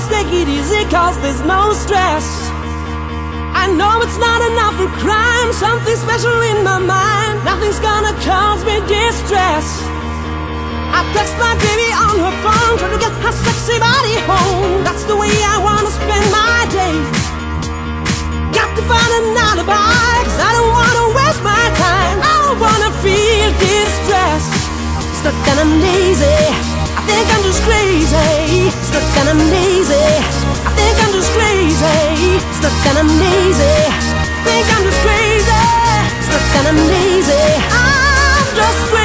just take it easy, cause there's no stress. I know it's not enough for crime, something special in my mind. Nothing's gonna cause me distress. I text my baby on her phone, trying to get her sexy body home. That's the way I wanna spend my day. Got to find an alibi, cause I don't wanna waste my time. I don't wanna feel distressed. Stuck and I'm lazy, I think I'm just crazy. Stuck and I'm lazy, I think I'm just crazy. Stuck and I'm lazy, think I'm just crazy. Stuck and I'm lazy, I'm just crazy.